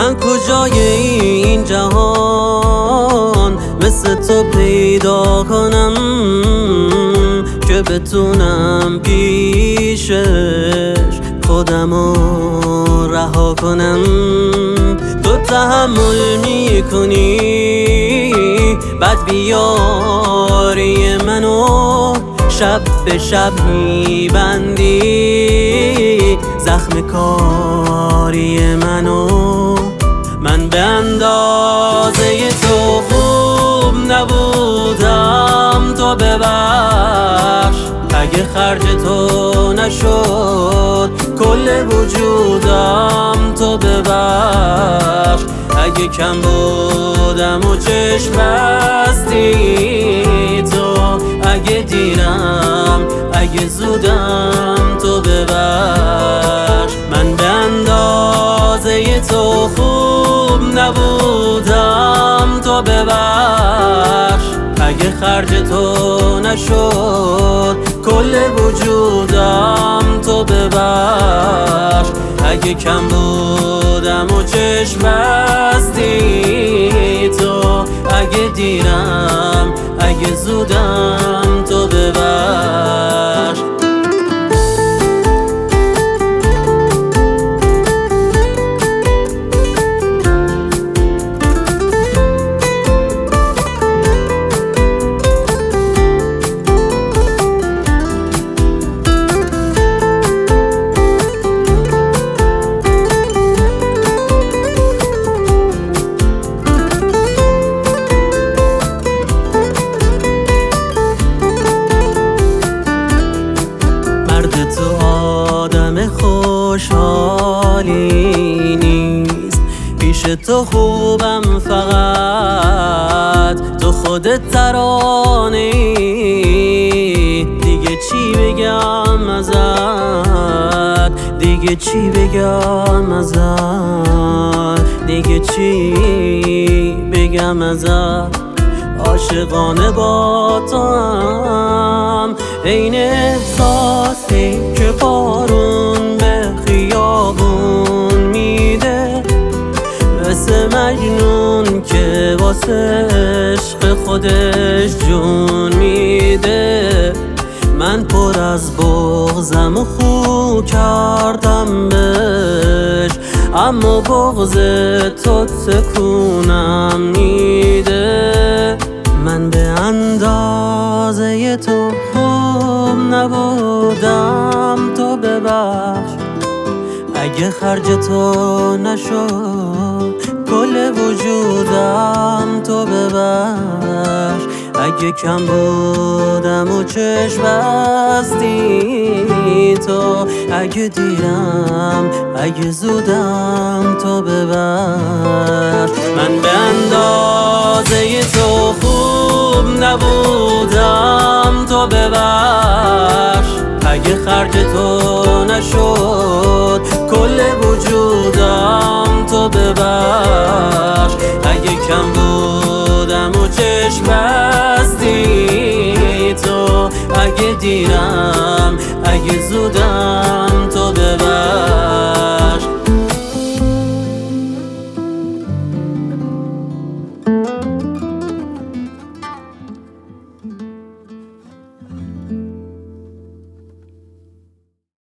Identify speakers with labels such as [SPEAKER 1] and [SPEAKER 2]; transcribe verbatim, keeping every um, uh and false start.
[SPEAKER 1] من کجای این جهان مثل تو پیدا کنم که بتونم پیشش خودمو رها کنم. تو تحمل میکنی بد بیاری منو، شب به شب میبندی زخم کاری منو. من به اندازه تو خوب نبودم، تو ببخش اگه خرج تو نشد کل وجودم، تو ببخش اگه کم بودم و چشم بستی تو، اگه دیرم اگه زودم تو ببخش. من به اندازه تو خوب نبودم، تو ببخش اگه خرج تو نشد کل وجودم، تو ببخش اگه کم بودم و چشم بستی تو، اگه دیرم اگه زودم تو ببخش. تو آدم خوشحالی نیست، پیش تو خوبم فقط تو خودت ترانه‌ای. دیگه چی بگم ازت، دیگه چی بگم ازت، دیگه چی بگم ازت. عاشقانه با تو هم این احساسی که بارون به خیابون میده، مثل مجنون که واسه عشق خودش جون میده. من پر از بغضم و خو کردم بهش، اما بغض تو تکونم میده. من به اندازه تو خوب نبودم، تو ببخش اگه خرج تو نشد کل وجودم، تو ببخش اگه کم بودم و چشم بستی تو، اگه دیرم اگه زودم تو ببخش. من به اندازه تو خوب نبودم، تو ببخش اگه خرج تو نشد کل وجود